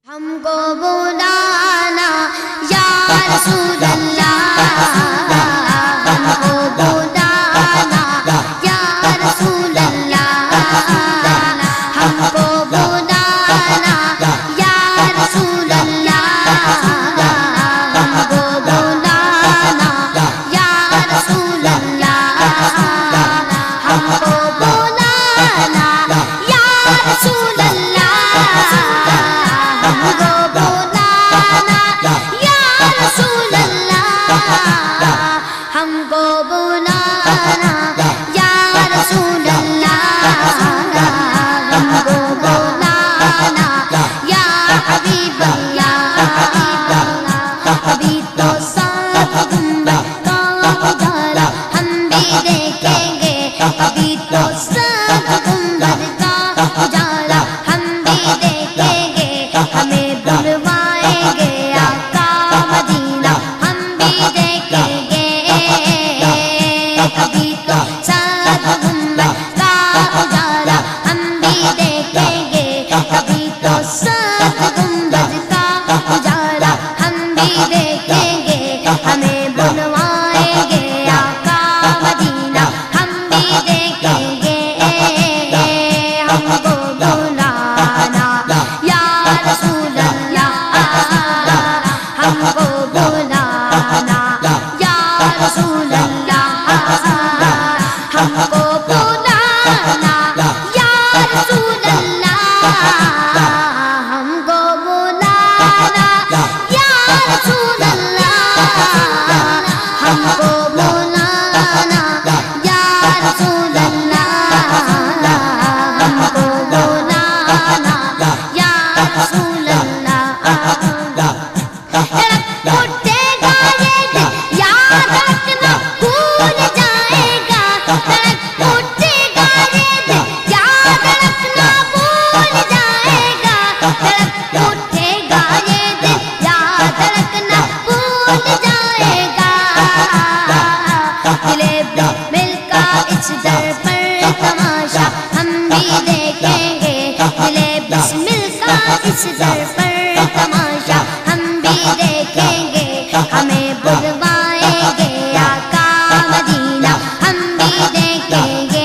ہم کو بلانا یا رسول اللہ، ہم کو بلانا یا رسول اللہ، ہم کو بلانا یا رسول اللہ، ہم کو بلانا یا رسول اللہ، ہم کو بلانا یا رسول اللہ، ہم کو بلانا یا رسول اللہ، ہم کو بلانا یا رسول اللہ، ہم کو بلانا یا حبیب اللہ، ابھی تو سات گنبد کا اجالا ہم بھی دیکھیں گے، ابھی تو سات گنبد کا اجالا ہم بھی دیکھیں گے، ہمیں بلوائیں گے آقا مدینہ ہم بھی دیکھیں گے، ابھی تو سات گنبد کا اجالا ہم بھی دیکھیں گے، ابھی تو سات گنبد کا اجالا ہم بھی دیکھیں گے، ہمیں بلوائیں گے آقا مدینہ ہم بھی دیکھیں گے، ہم کو بلانا یا رسول اللہ، ہم کو بلانا یا رسول اللہ، ہم کو بلانا یا رسول اللہ، ہم کو بلانا یا رسول اللہ، ہم کو بلانا یا رسول اللہ، ہم کو بلانا یا رسول اللہ، اٹھے گا یہ دن یاد رکھنا بھول جائے گا، اٹھے گا یہ دن یاد رکھنا بھول جائے گا، اٹھے گا یہ دن یاد رکھنا بھول جائے گا، دلے مل کا اس در پر تماشا ہم بھی دیکھیں گے، دلے بسمل کا اس در پر تماشا ہم بھی دیکھیں گے، ہمیں بلوائیں گے آقا مدینہ ہم بھی دیکھیں گے،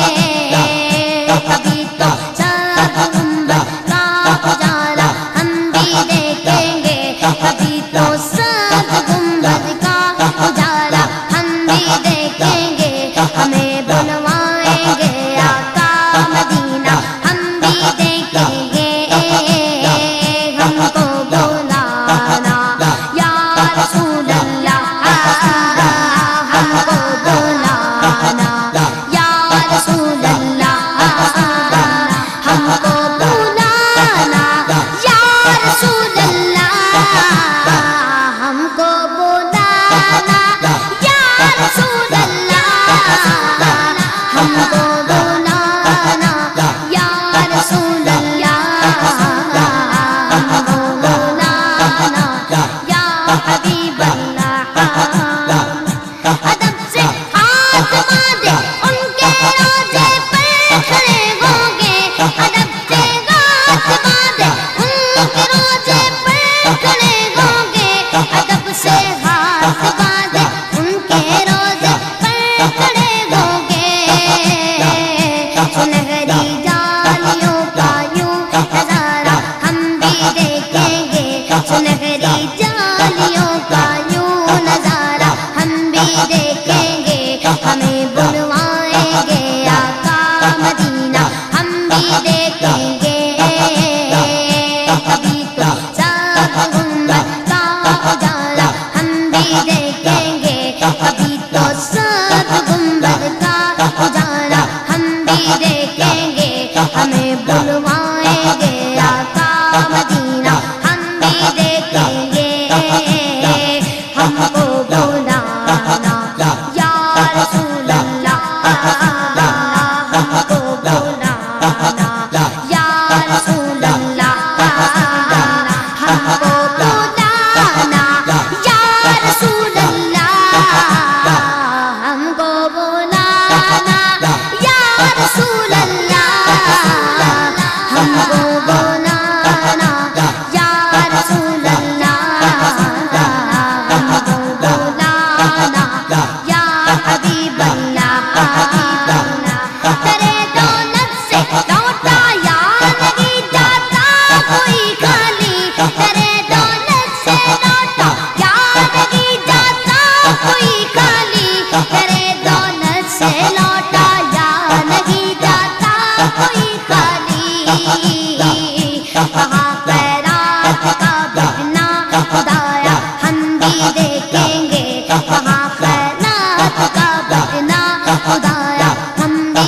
کبھی تو سات گنبد کا اجالا ہم بھی دیکھیں گے، کبھی تو سات گنبد کا اجالا ہم بھی دیکھیں گے، ہمیں بلوائیں گے آقا مدینہ ہم بھی دیکھیں گے، ہم کو بلانا یا رسول اللہ، ہم کو بلانا یا رسول اللہ، ہم کو بلانا یا رسول اللہ، ہم کو بلانا یا رسول اللہ، ہم کو بلانا یا رسول اللہ، ہم کو بلانا یا حبیب اللہ، ادب سے ہاتھ باندھے ان کے روضے پر کھڑے ہوں گے، ادب سے ہاتھ باندھے ان کے روضے پر کھڑے ہوں گے، ادب سے ہاتھ باندھے ان کے روضے پر کھڑے ہوں گے، سنہری جالیوں کا یوں نظارہ ہم بھی دیکھیں گے، سنہری جالیوں کا یوں نظارہ ہم بھی دیکھیں گے، ہمیں بلوائیں گے آقا مدینہ ہم بھی دیکھیں گے، کبھی تو سات گنبد کا اجالا ہم بھی دیکھیں گے، کبھی تو سات گنبد کا اجالا ہم بھی دیکھیں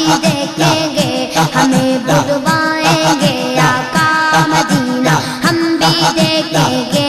دیکھیں گے ہمیں بلوائیں گے آقا مدینہ ہم بھی دیکھیں گے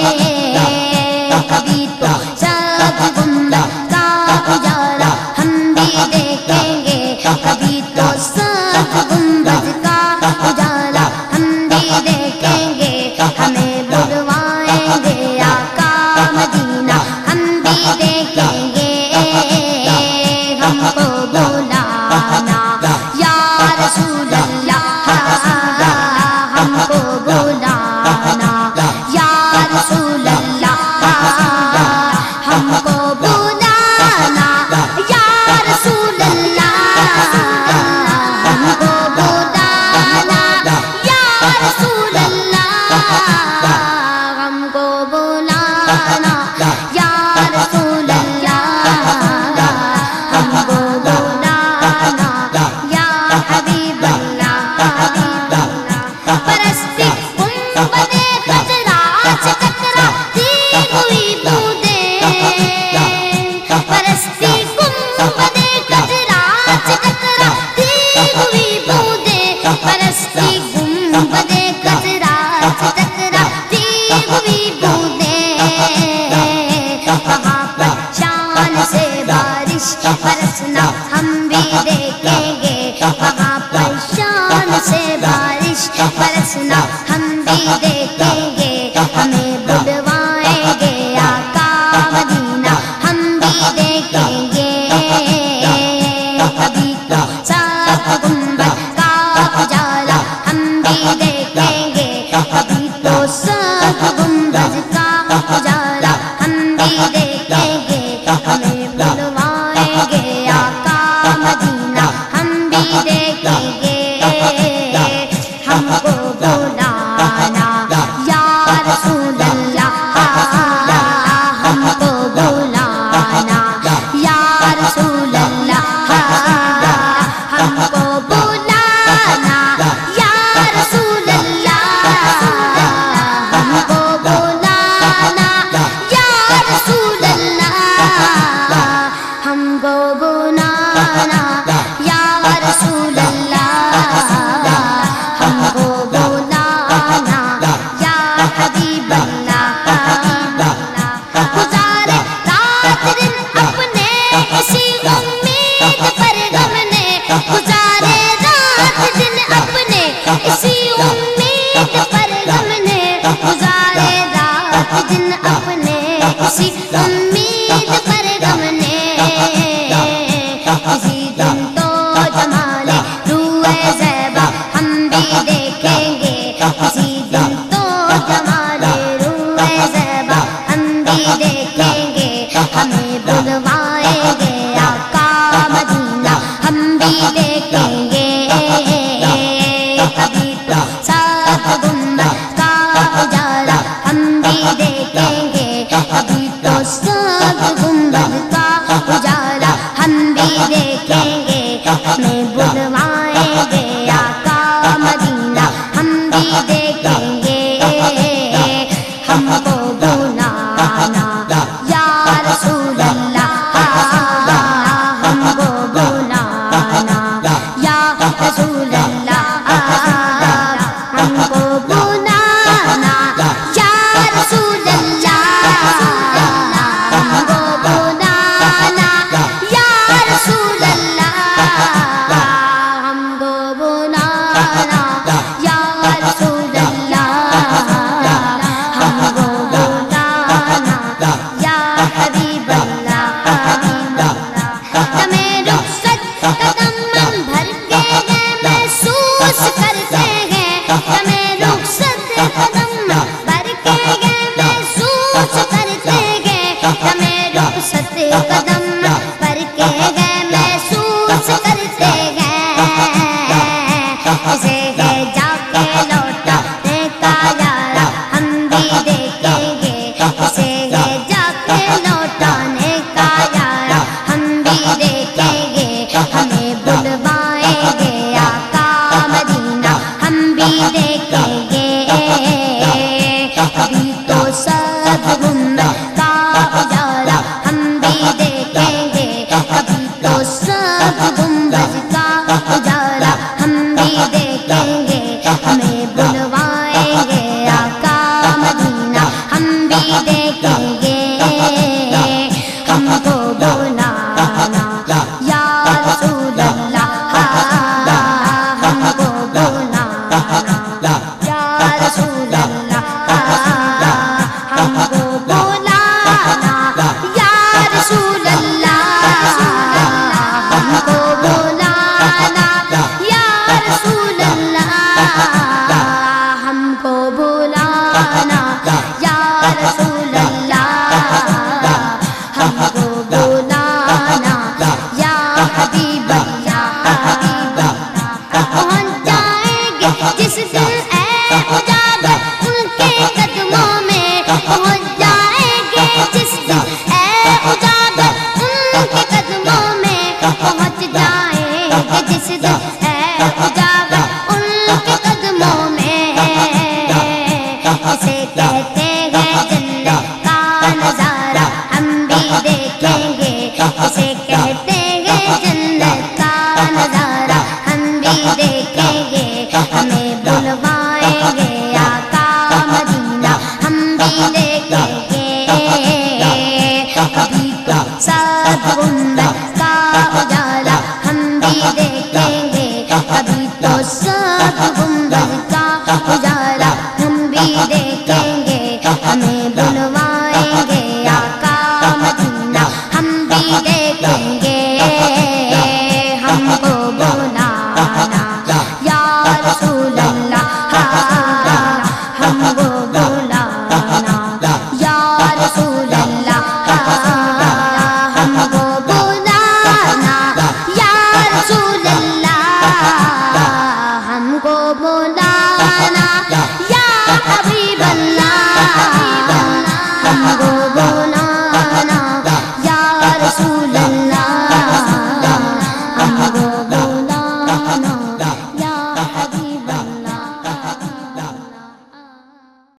کبھی تو سب گنبد کا اجالا ہم بھی دیکھیں گے کبھی تو سب گنبد کا اجالا ہم بھی دیکھیں گے ہمیں بلوائیں گے آقا مدینہ ہم بھی دیکھیں گے ہم کو بلانا یا رسول اللہ ہم کو بلانا یا رسول اللہ ہم کو بلانا یا رسول اللہ ہم کو بلانا یا رسول اللہ ہم کو بلانا یا رسول اللہ ہم کو بلانا یا حبیب اللہ حبیب اللہ پرستی گنبد خضرا سے ٹکراتی ہوئی بوندیں پرستی گنبد خضرا سے ٹکراتی ہوئی بوندیں پرستی گنبد خضرا سے ٹکراتی ہوئی بوندیں وہاں پر شان سے بارش برسنا ہم بھی دیکھیں گے وہاں پر شان سے بارش برسنا ہم بھی دیکھیں گے ہمیں بلوائیں گے آقا مدینہ ہم بھی دیکھیں گے کبھی تو سب گنبد کا اجالا ہم بھی دیکھیں گے کبھی تو سب گنبد کا اجالا ہم بھی دیکھیں گے ہمیں بلوائیں گے آقا مدینہ ہم بھی دیکھیں گے ہم کو بلانا یا رسول اللہ ہم کو بلانا یا رسول اللہ ہم کو بلانا یا رسول اللہ ہم کو بلانا یا رسول اللہ ہم کو بلانا یا رسول اللہ ہم کو بلانا یا حبیب اللہ گزارے رات دن اپنے اسی امید پر غم نے گزارے رات دن اپنے اسی امید پر غم نے گزارے رات دن اپنے اسی امید پر غم نے کسی دن تو جمال روح زیبا ہم بھی دیکھیں گے کسی دن تو جمال روح زیبا ہم بھی دیکھیں گے ہمیں بلوائیں گے آقا مدینہ ہم بھی دیکھیں گے کبھی تو سب گنبد کا اجالا ہم بھی دیکھیں گے کبھی تو سب گنبد کا اجالا ہم بھی دیکھیں گے ہمیں بلوائیں گے آقا مدینہ ہم بھی دیکھیں گے ہم کو بلانا یا رسول اللہ ہم کو بلانا یا رسول اللہ ہم کو بلانا یا رسول اللہ ہم کو بلانا یا رسول اللہ ہم کو بلانا یا رسول اللہ ہم کو بلانا یا حبیب اللہ حبیب اللہ تمہیں رخصت قدم من بھر کے ہیں محسوس کرتے ہیں تمہیں رخصت قدم من بھر کے ہیں محسوس کرتے ہیں تمہیں رخصت قدم من بھر کے ہیں محسوس کرتے ہیں اسے ہے جا کے لوٹانے کا یارا ہم بھی دیکھیں گے اسے ہے جا کے لوٹانے کا یارا ہم بھی دیکھیں گے ہمیں بلوائیں گے آقا مدینہ ہم بھی دیکھیں گے ابھی تو سب گنبد کا اجالا ہم بھی دیکھیں گے ابھی تو سب گنبد کا جس دن ہے اجاگر ان کے قدموں میں، اسے کہتے ہیں جنت کا نظارہ ہم بھی دیکھیں گے، اسے کہتے ہیں جنت کا نظارہ ہم بھی دیکھیں گے، ہمیں بلوائیں گے آقا مدینہ ہم بھی دیکھیں گے، کبھی تو سات گنبد کا اجالا ہم بھی دیکھیں گے، کبھی تو سات گنبد کا اجالا ہم بھی دیکھیں گے، ہمیں بلوائیں گے آقا مدینہ ہم بھی دیکھیں گے، ہم کو بلانا یا رسول اللہ، ہم کو بلانا یا رسول اللہ، ہم کو بلانا یا رسول اللہ، ہم کو بلانا